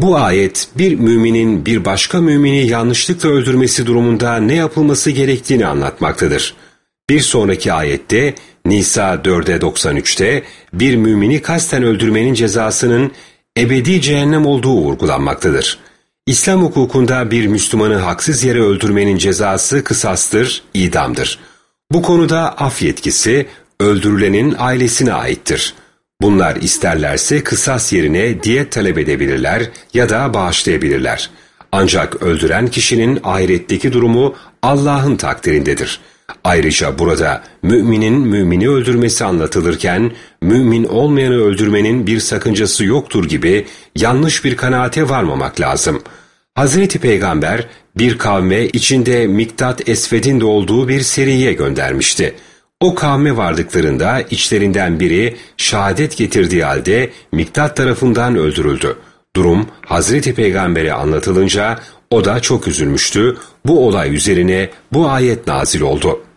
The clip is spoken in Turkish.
Bu ayet bir müminin bir başka mümini yanlışlıkla öldürmesi durumunda ne yapılması gerektiğini anlatmaktadır. Bir sonraki ayette Nisa 4'e 93'te bir mümini kasten öldürmenin cezasının ebedi cehennem olduğu vurgulanmaktadır. İslam hukukunda bir Müslümanı haksız yere öldürmenin cezası kısastır, idamdır. Bu konuda af yetkisi öldürülenin ailesine aittir. Bunlar isterlerse kısas yerine diyet talep edebilirler ya da bağışlayabilirler. Ancak öldüren kişinin ahiretteki durumu Allah'ın takdirindedir. Ayrıca burada müminin mümini öldürmesi anlatılırken mümin olmayanı öldürmenin bir sakıncası yoktur gibi yanlış bir kanaate varmamak lazım. Hazreti Peygamber bir kavme içinde Miktat Esved'in de olduğu bir seriye göndermişti. O kavme vardıklarında içlerinden biri şehadet getirdiği halde Miktat tarafından öldürüldü. Durum Hazreti Peygamber'e anlatılınca o da çok üzülmüştü. Bu olay üzerine bu ayet nazil oldu.